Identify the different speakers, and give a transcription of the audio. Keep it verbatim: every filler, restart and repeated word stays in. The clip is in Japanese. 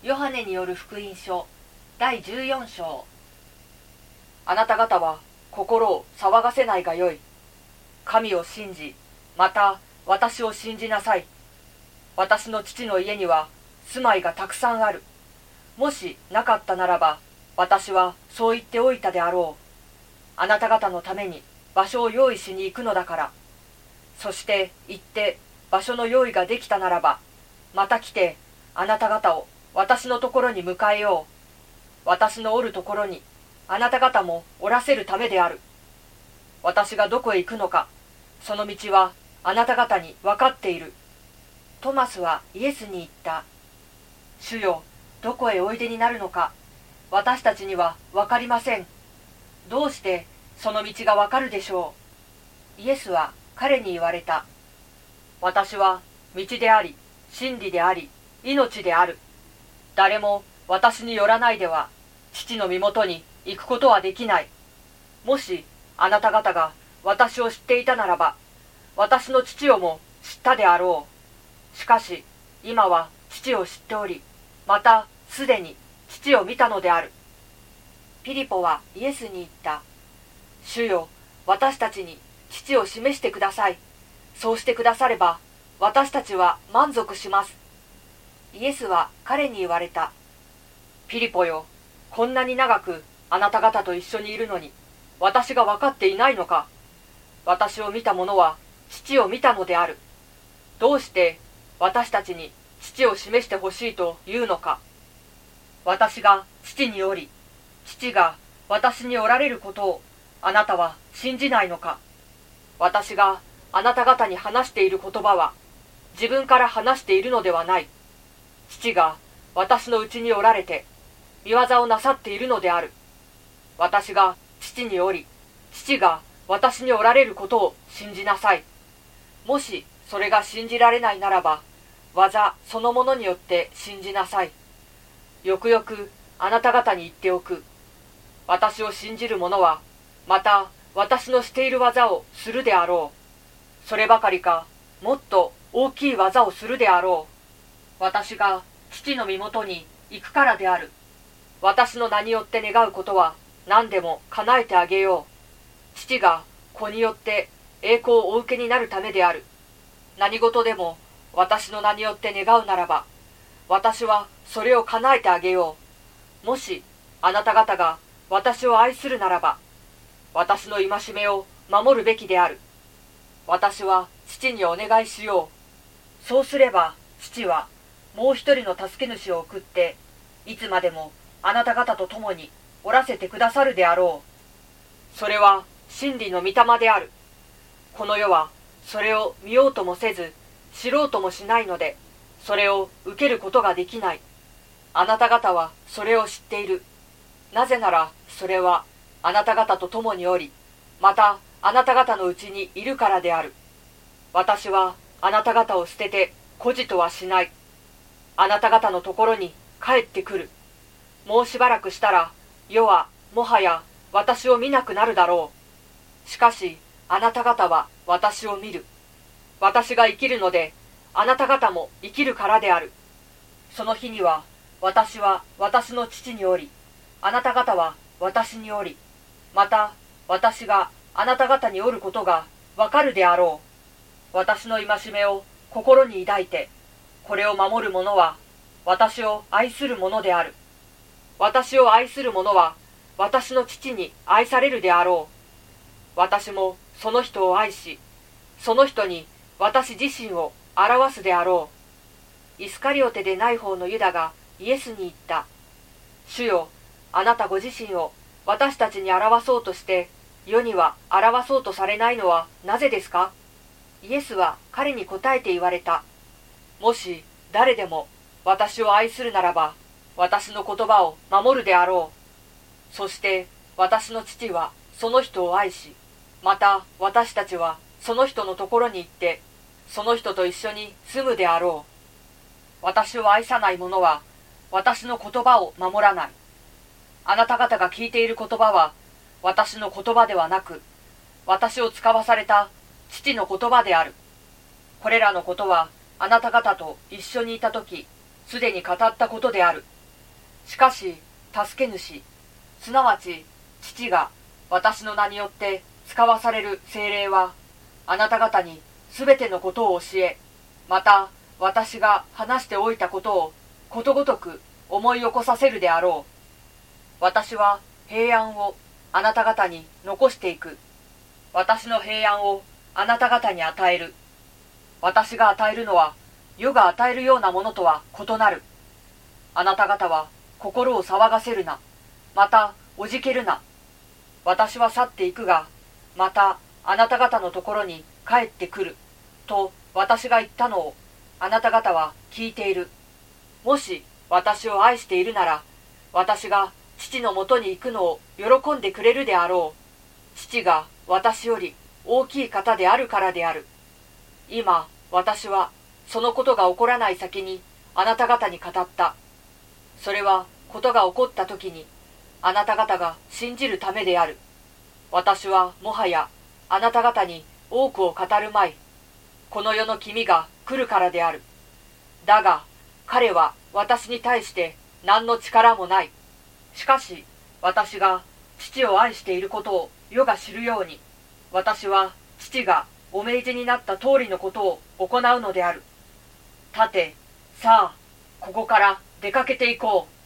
Speaker 1: ヨハネによる福音書だいじゅうよん章。あなた方は心を騒がせないがよい。神を信じ、また私を信じなさい。私の父の家には住まいがたくさんある。もしなかったならば、私はそう言っておいたであろう。あなた方のために場所を用意しに行くのだから。そして行って場所の用意ができたならば、また来てあなた方を私のところに迎えよう。私のおるところにあなた方もおらせるためである。私がどこへ行くのか、その道はあなた方に分かっている。トマスはイエスに言った。主よ、どこへおいでになるのか、私たちには分かりません。どうしてその道が分かるでしょう。イエスは彼に言われた。私は道であり、真理であり、命である。誰も私によらないでは、父の身元に行くことはできない。もしあなた方が私を知っていたならば、私の父をも知ったであろう。しかし今は父を知っており、またすでに父を見たのである。ピリポはイエスに言った。主よ、私たちに父を示してください。そうしてくだされば、私たちは満足します。イエスは彼に言われた。ピリポよ、こんなに長くあなた方と一緒にいるのに、私が分かっていないのか。私を見た者は父を見たのである。どうして私たちに父を示してほしいというのか。私が父におり、父が私におられることをあなたは信じないのか。私があなた方に話している言葉は自分から話しているのではない。父が私のうちにおられて御業をなさっているのである。私が父におり、父が私におられることを信じなさい。もしそれが信じられないならば、技そのものによって信じなさい。よくよくあなた方に言っておく。私を信じる者は、また私のしている技をするであろう。そればかりか、もっと大きい技をするであろう。私が父の身元に行くからである。私の名によって願うことは何でも叶えてあげよう。父が子によって栄光をお受けになるためである。何事でも私の名によって願うならば、私はそれを叶えてあげよう。もしあなた方が私を愛するならば、私の戒めを守るべきである。私は父にお願いしよう。そうすれば父はもう一人の助け主を送って、いつまでもあなた方と共におらせてくださるであろう。それは真理の御霊である。この世はそれを見ようともせず、知ろうともしないので、それを受けることができない。あなた方はそれを知っている。なぜならそれはあなた方と共におり、またあなた方のうちにいるからである。私はあなた方を捨てて孤児とはしない。あなた方のところに帰ってくる。もうしばらくしたら、世はもはや私を見なくなるだろう。しかしあなた方は私を見る。私が生きるので、あなた方も生きるからである。その日には、私は私の父におり、あなた方は私におり、また私があなた方におることがわかるであろう。私の戒めを心に抱いて、これを守る者は私を愛する者である。私を愛する者は私の父に愛されるであろう。私もその人を愛し、その人に私自身を表すであろう。イスカリオテでない方のユダがイエスに言った。主よ、あなたご自身を私たちに表そうとして、世には表そうとされないのはなぜですか。イエスは彼に答えて言われた。もし誰でも私を愛するならば、私の言葉を守るであろう。そして私の父はその人を愛し、また私たちはその人のところに行って、その人と一緒に住むであろう。私を愛さない者は私の言葉を守らない。あなた方が聞いている言葉は私の言葉ではなく、私を使わされた父の言葉である。これらのことはあなた方と一緒にいたとき、すでに語ったことである。 しかし助け主、すなわち父が私の名によって使わされる聖霊は、あなた方にすべてのことを教え、また私が話しておいたことをことごとく思い起こさせるであろう。私は平安をあなた方に残していく。私の平安をあなた方に与える。私が与えるのは世が与えるようなものとは異なる。あなた方は心を騒がせるな。またおじけるな。私は去っていくが、またあなた方のところに帰ってくる。と私が言ったのをあなた方は聞いている。もし私を愛しているなら、私が父のもとに行くのを喜んでくれるであろう。父が私より大きい方であるからである。今私はそのことが起こらない先にあなた方に語った。それはことが起こった時にあなた方が信じるためである。私はもはやあなた方に多くを語るまい。この世の君が来るからである。だが彼は私に対して何の力もない。しかし私が父を愛していることを世が知るように、私は父がお命じになった通りのことを行うのである。さて、さあここから出かけていこう。